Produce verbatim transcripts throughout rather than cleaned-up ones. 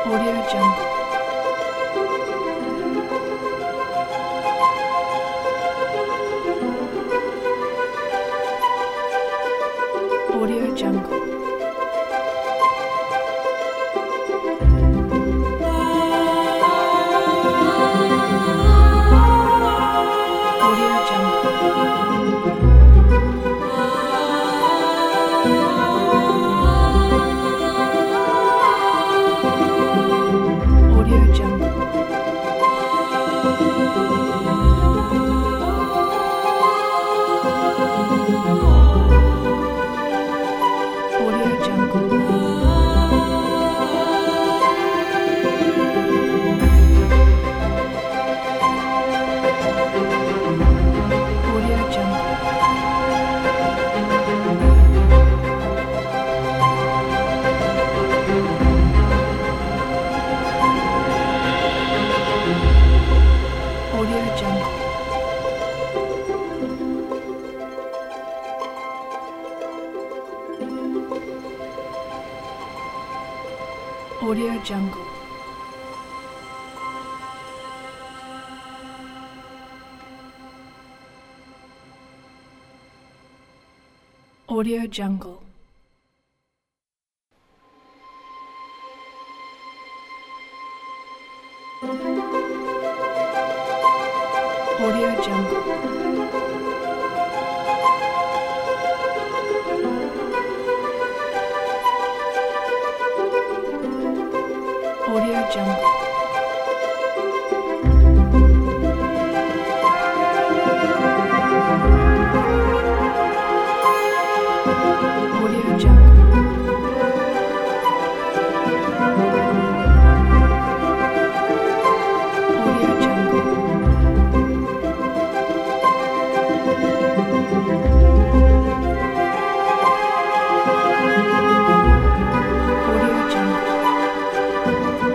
Audio Jungle. Audio Jungle. Audio Jungle. Audio Jungle. Audio Jungle. Audio Jungle. Audio Jungle. Audio Jungle. Audio Jungle. Audio Jungle. Audio Jungle. Audio Jungle. Audio Jungle.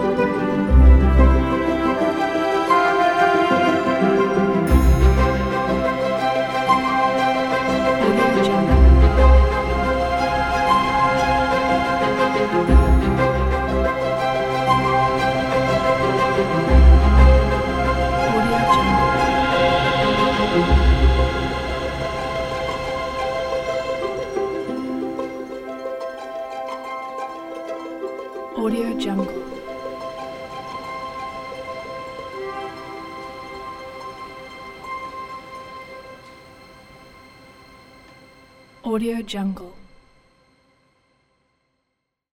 Audio Jungle. Audio Jungle. Audio Jungle. Audio Jungle.